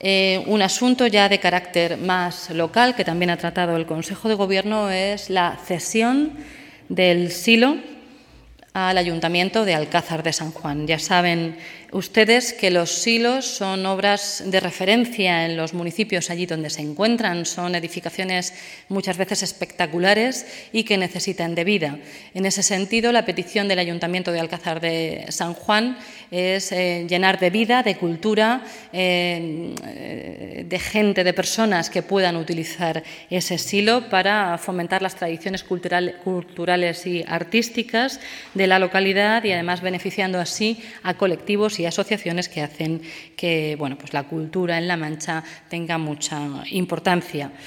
Un asunto ya de carácter más local, que también ha tratado el Consejo de Gobierno, es la cesión del silo al Ayuntamiento de Alcázar de San Juan. Ya saben ustedes que los silos son obras de referencia en los municipios allí donde se encuentran. Son edificaciones muchas veces espectaculares y que necesitan de vida. En ese sentido, la petición del Ayuntamiento de Alcázar de San Juan es llenar de vida, de cultura, de gente, de personas que puedan utilizar ese silo para fomentar las tradiciones culturales y artísticas de la localidad y además beneficiando así a colectivos y asociaciones que hacen que, bueno, pues la cultura en La Mancha tenga mucha importancia.